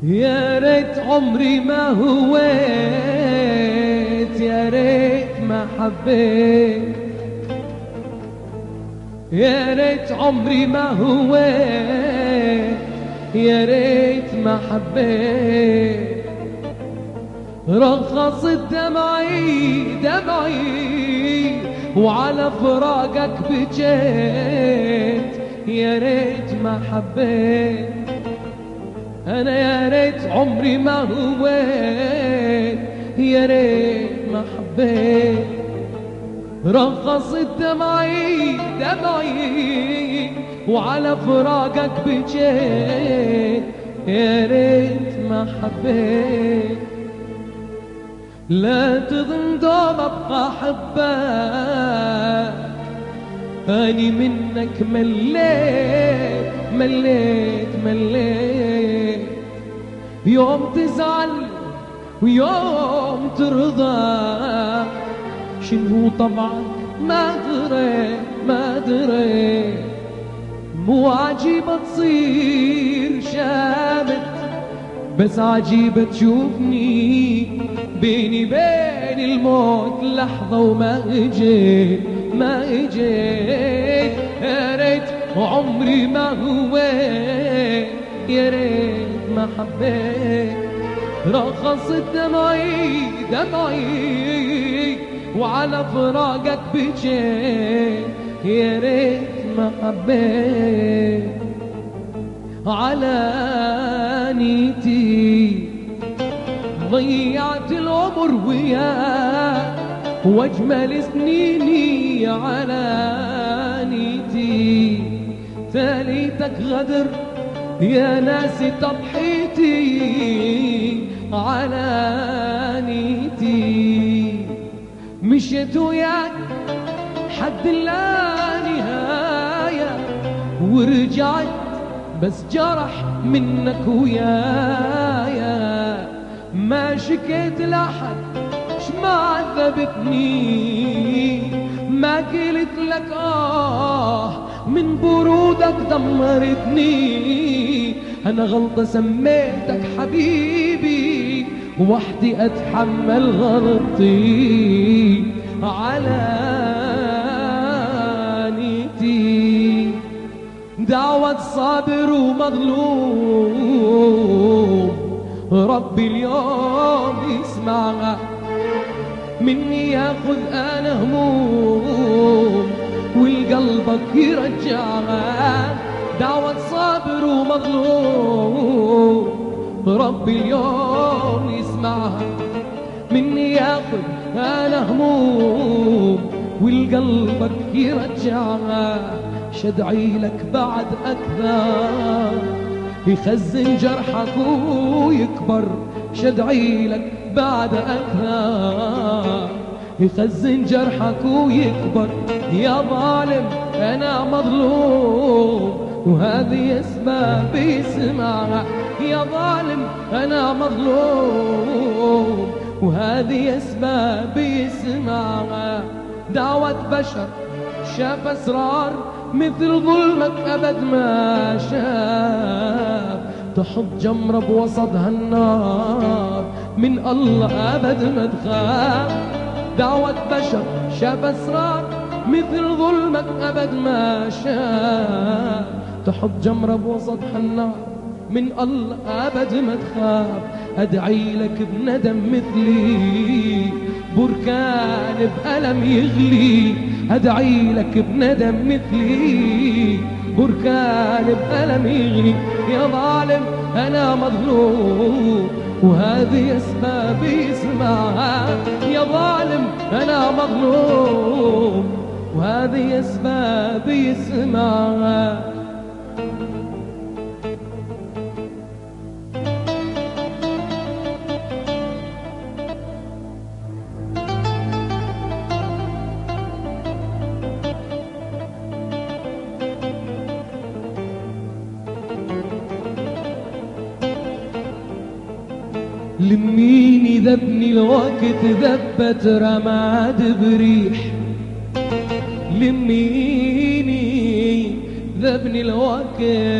يا ريت عمري ما هويت، يا ريت ما حبيت، يا ريت عمري ما هويت، يا ريت ما حبيت. رخصت دمعي دمعي وعلى فراقك بجيت، يا ريت ما حبيت. أنا يا ريت عمري ما هويت، يا ريت ما حبيت. رخصت دمعي دمعي وعلى فراقك بجيت، يا ريت ما حبيت. لا تظن دوم ابقى احبك، اني منك مليت مليت مليت. يوم تزعل ويوم ترضى، شنو طبعك ما دريت ما دريت. مو عجيبة تصير شامت، بس عجيبة تشوفني بيني بين الموت لحظة وما اجيت ما اجيت. يا ريت عمري ما هويت، يا ريت ما حبيت. رخصت دمعي دمعي وعلى فراقك بجيت، يا ريت ما حبيت. على نيتي ضيعت العمر وياك واجمل سنيني على نيتي. تاليتك غدر يا ناسي تضحيتي على نيتي. مشيت وياك حد لا نهاية ورجعت بس جرح منك ويايا. ما شكيت لأحد ما عذبتني، ما قلت لك من برودك دمرتني. أنا غلطة سميتك حبيبي وحدي أتحمل غلطي على نيتي. دعوة صابر ومظلوم ربي اليوم يسمعها مني، ياخذ أنا هموم والقلبك يرجعها. دعوة صابر ومظلوم ربي اليوم يسمعها مني، ياخذ أنا هموم والقلبك يرجعها. شدعي لك بعد أكثر يخزن جرحك ويكبر، شدعي لك بعد أكثر يخزن جرحك ويكبر. يا ظالم أنا مظلوم وهذه أسباب يسمعها. يا ظالم أنا مظلوم وهذه أسباب يسمعها. دعوة بشر شاف أسرار مثل ظلمك أبد ما شاف، تحط جمرة بوسطها النار من الله أبد ما تخاف. دعوة بشر شاف أسرار مثل ظلمك أبد ما شاف، تحط جمرة بوسطها النار من الله أبد ما تخاف. أدعي لك بندم مثلي بركان بألم يغلي، أدعي لك بندم مثلي بركان بألم يغلي. يا ظالم أنا مظلوم وهذه أسباب يسمعها. يا ظالم أنا مظلوم وهذه أسباب يسمعها. لميني ذبني الوقت ذبت رماد بريح، لميني ذبني الوقت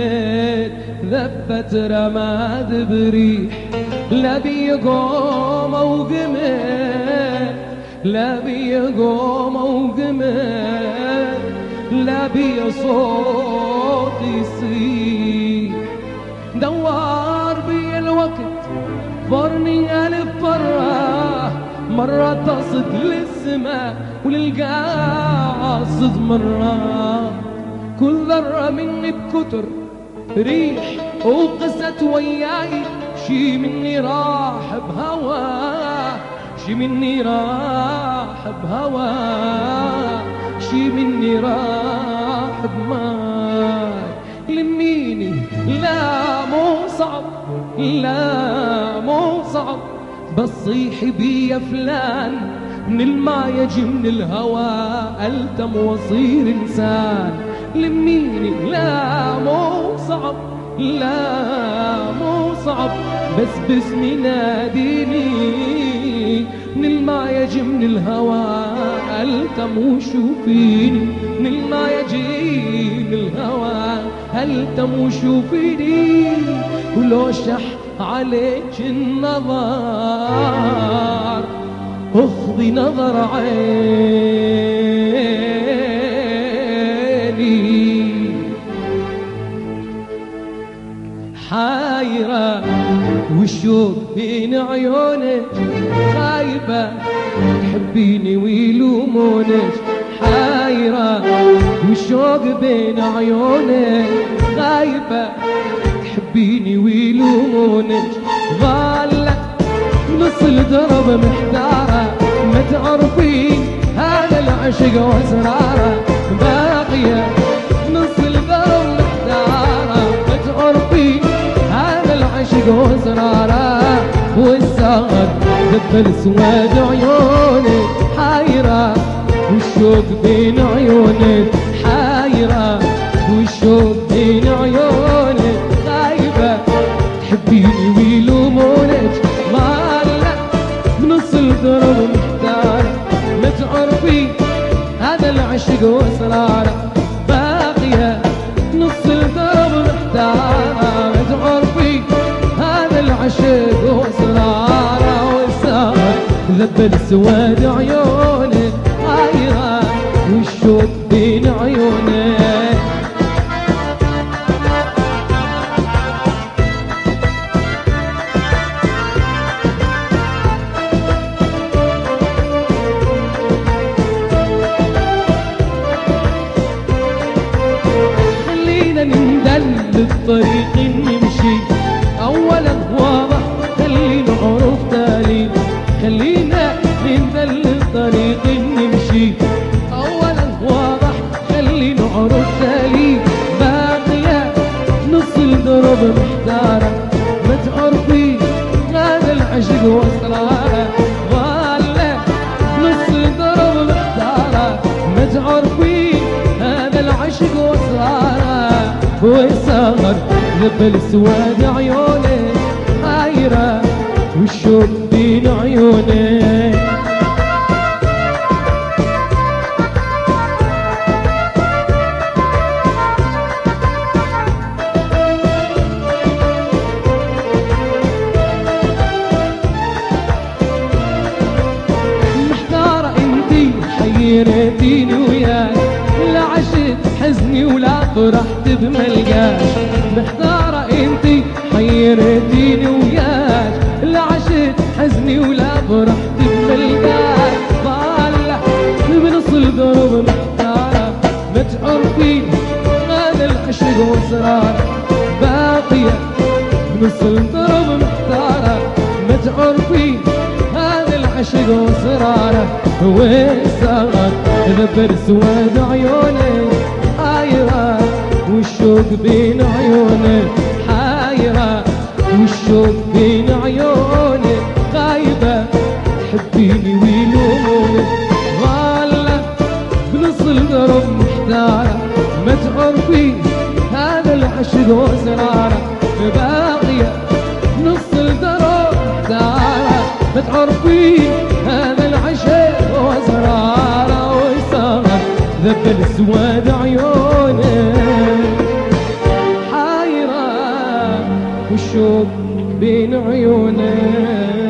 ذبت رماد بريح، لا بيقوم وقمت، لا بيقوم وقمت، لا بي صوت يصيح. دوار بي الوقت فرني ألف مرة، مرة تصد للسماء وللقاصد مرة. كل ذرة مني بكتر ريح وقست وياي، شي مني راح بهواه، شي مني راح بهواه، شي مني راح بماي. لميني لا مو صعب، لا مو صعب، بس صيحي بي يا فلان، من الماء يجي من الهوى ألتم وصير إنسان. لميني لا مو صعب، لا مو صعب، بس باسمي ناديني، من الماء يجي من الهوى ألتم وشوفيني، من الماء يجي من الهوى ألتم وشوفيني. ولو شح عليك النظر اخذي نظر عيني. حايرة والشوق بين عيونك، خايبة تحبيني ويلومونك. حايرة والشوق بين عيونك، خايبة تحبيني ويلومونك. ظلت نص الدرب محتارة، ما تعرفين هذا العشق واسراره. باقية نص الدرب محتارة، ما تعرفين هذا العشق واسراره. والسهر دبل سواد عيونك، حايرة والشوق بين عيونك. حايرة والشوق بين عيونك، خايبة تحبيني ويلومونك. ظلت بنص الدرب محتارة، ما تعرفين هذا العشق واسراره. باقية نص الدرب محتارة، ما تعرفين هذا العشق واسراره. والسهر ذبل سواد عيونك، حايرة والشوق بين عيونك. الطريق نمشي أولا واضح، خلي نعرف تالي. خلينا نندل الطريق نمشي أولا واضح، خلي نعرف تالي. باقية نص الدرب محتارة، ما تعرفي هذا العشق واسراره. ظلت نص الدرب محتارة، ما تعرفي هذا العشق واسراره. والسهر ذبل سواد عيونك، حايرة والشوق بين عيونك. محتارة انتي حيرتيني وياك، لا عشت حزني ولا فرحت بملقاش. محتارة انتي حيرتيني وياك، لا عشت حزني ولا فرحت بملقاش. طالع بنص الدرب محتارة، ما تعرفين هذا العشق واسراره. باقية بنص الدرب محتارة، ما تعرفين هذا العشق واسراره. والسهر ذبل سواد عيونك، حايرة والشوق بين عيونك. حايرة والشوق بين عيونك، خايبة تحبيني ويلومونك. ظلت بنص الدرب محتارة، ما تعرفين هذا العشق واسراره. باقية نص الدرب محتارة، ما تعرفين هذا العشق واسراره. والسهر ذبل سواد عيونك. الشوق بين عيونه.